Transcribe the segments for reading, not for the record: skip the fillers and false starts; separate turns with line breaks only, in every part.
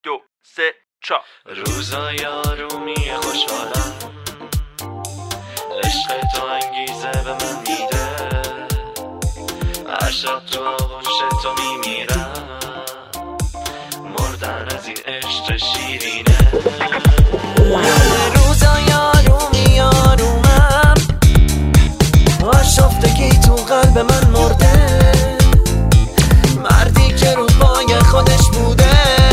2 3 4
روزای آرومی خوشحالم، عشق تو انگیزه به من میده، هر شب تو آغوش تو میمیرم، مردن از این عشق شیرینه. روزای آرومی آرومم، آشفتگی تو قلب من مرده، مردی که رو پای خودش بوده،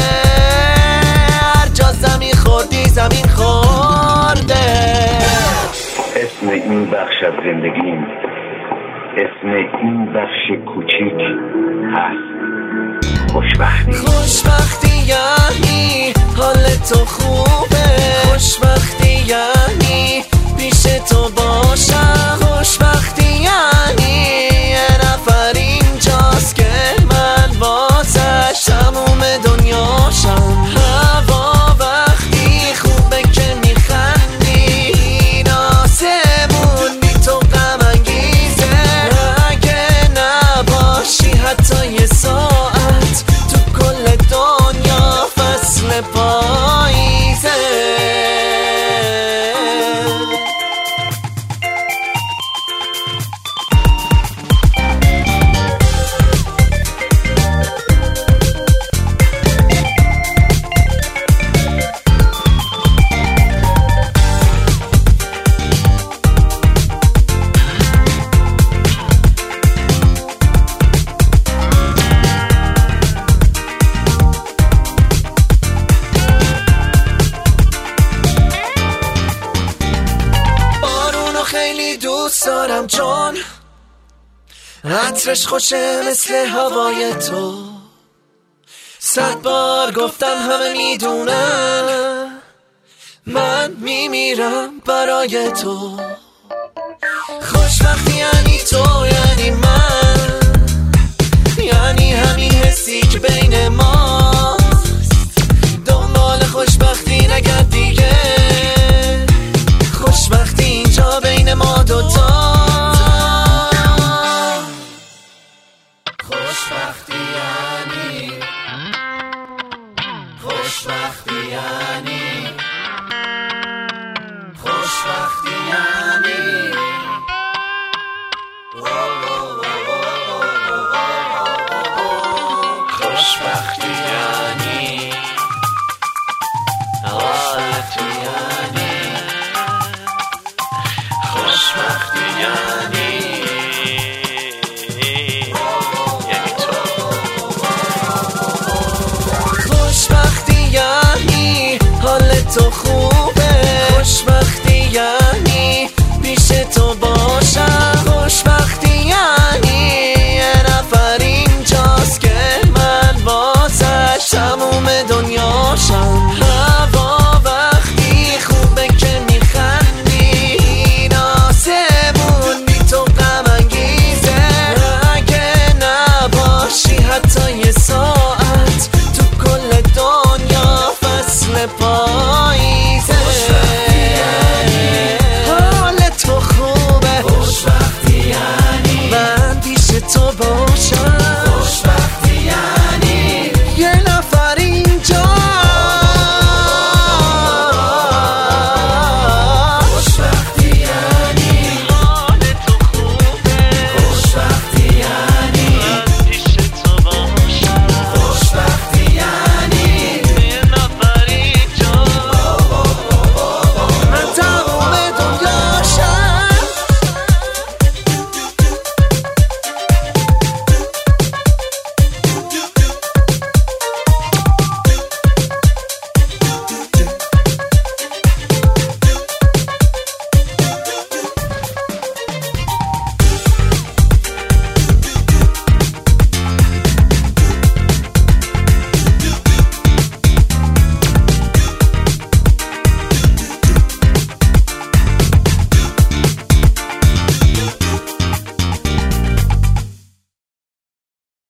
هر جا زمین خوردی زمین خورده.
اسم این بخش از زندگیم، اسم این بخش کوچیک هست خوشبختی.
خوشبختی یعنی حال تو خوبه، خوشبختی یعنی پیش تو باشم، خوشبختی یعنی یه نفر اینجاست که من واسش تموم دنیاشم. هوا وقتی خوبه که میخندی، این آسمون بی تو غم انگیزه، اگه نباشی حتی یه ساعت تو کل دنیا فصل پاییزه. خیلی دوست دارم چون عطرش خوشه مثل هوای تو، 100 بار گفتم همه میدونن من میمیرم برای تو. خوشبختی یعنی تو، یعنی من، یعنی همین حسی که بین ماست، دنبال خوشبختی نگرد دیگه، خوشبختی اینجا بین ما دوتا. خوشبختی یعنی، خوشبختی یعنی، خوشبختی یعنی خوشبختی یعنی حال تو، یعنی خوشبختی یعنی تو. خوشبختی یعنی حال تو خوبه، خوشبختی یعنی پیش تو باشم، خوشبختی یعنی یه نفر اینجاست که من واسش تموم دنیاشم. هوا وقتی خوبه که میخندی، این آسمون بی تو غم انگیزه، اگه نباشی حتی یه